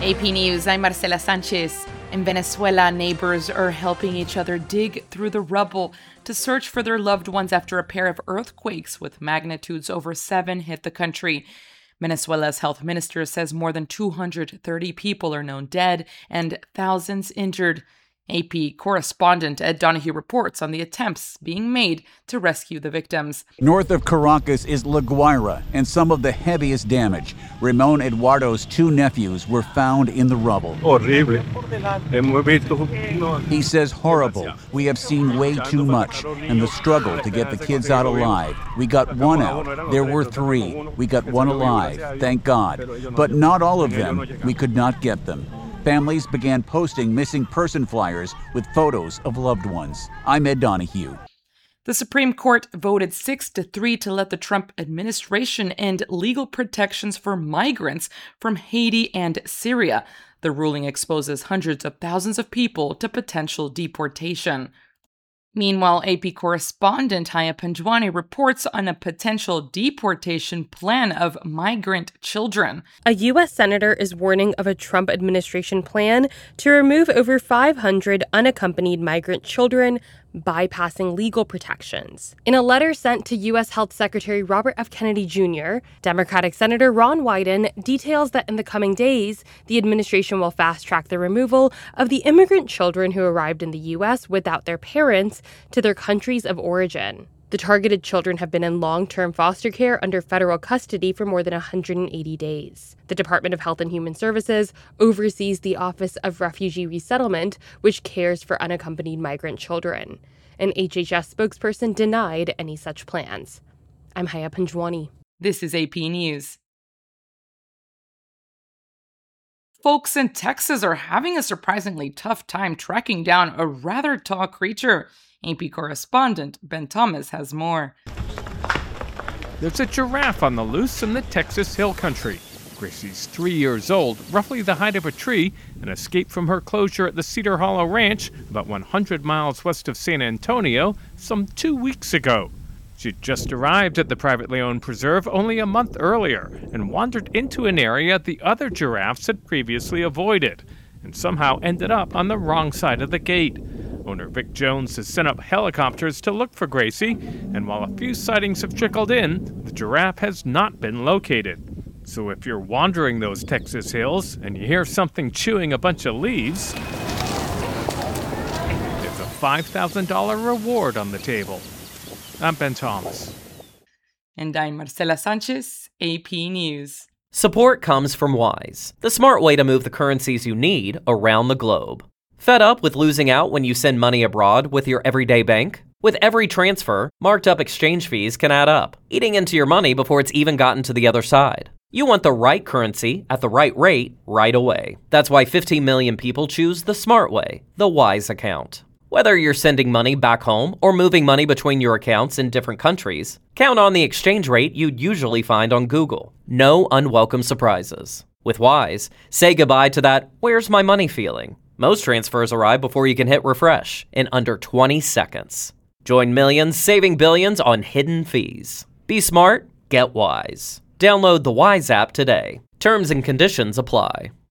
AP News, I'm Marcela Sanchez. In Venezuela, neighbors are helping each other dig through the rubble to search for their loved ones after a pair of earthquakes with magnitudes over 7 hit the country. Venezuela's health minister says more than 230 people are known dead and thousands injured. AP correspondent Ed Donahue reports on the attempts being made to rescue the victims. North of Caracas is La Guaira, and some of the heaviest damage. Ramon Eduardo's 2 nephews were found in the rubble. Horrible. He says horrible. We have seen way too much, and the struggle to get the kids out alive. We got 1 out. There were 3. We got 1 alive, thank God. But not all of them. We could not get them. Families began posting missing person flyers with photos of loved ones. I'm Ed Donahue. The Supreme Court voted 6-3 to let the Trump administration end legal protections for migrants from Haiti and Syria. The ruling exposes hundreds of thousands of people to potential deportation. Meanwhile, AP correspondent Haya Panjwani reports on a potential deportation plan of migrant children. A U.S. senator is warning of a Trump administration plan to remove over 500 unaccompanied migrant children, bypassing legal protections. In a letter sent to U.S. Health Secretary Robert F. Kennedy Jr., Democratic Senator Ron Wyden details that in the coming days, the administration will fast-track the removal of the immigrant children who arrived in the U.S. without their parents to their countries of origin. The targeted children have been in long-term foster care under federal custody for more than 180 days. The Department of Health and Human Services oversees the Office of Refugee Resettlement, which cares for unaccompanied migrant children. An HHS spokesperson denied any such plans. I'm Haya Panjwani. This is AP News. Folks in Texas are having a surprisingly tough time tracking down a rather tall creature. AP correspondent Ben Thomas has more. There's a giraffe on the loose in the Texas Hill Country. Gracie's 3 years old, roughly the height of a tree, and escaped from her closure at the Cedar Hollow Ranch, about 100 miles west of San Antonio, some 2 weeks ago. She'd just arrived at the privately owned preserve only a month earlier and wandered into an area the other giraffes had previously avoided, and somehow ended up on the wrong side of the gate. Owner Vic Jones has sent up helicopters to look for Gracie, and while a few sightings have trickled in, the giraffe has not been located. So if you're wandering those Texas hills and you hear something chewing a bunch of leaves, there's a $5,000 reward on the table. I'm Ben Thomas. And I'm Marcela Sanchez, AP News. Support comes from Wise, the smart way to move the currencies you need around the globe. Fed up with losing out when you send money abroad with your everyday bank? With every transfer, marked up exchange fees can add up, eating into your money before it's even gotten to the other side. You want the right currency at the right rate right away. That's why 15 million people choose the smart way, the Wise account. Whether you're sending money back home or moving money between your accounts in different countries, count on the exchange rate you'd usually find on Google. No unwelcome surprises. With Wise, say goodbye to that "where's my money" feeling. Most transfers arrive before you can hit refresh in under 20 seconds. Join millions saving billions on hidden fees. Be smart, get Wise. Download the Wise app today. Terms and conditions apply.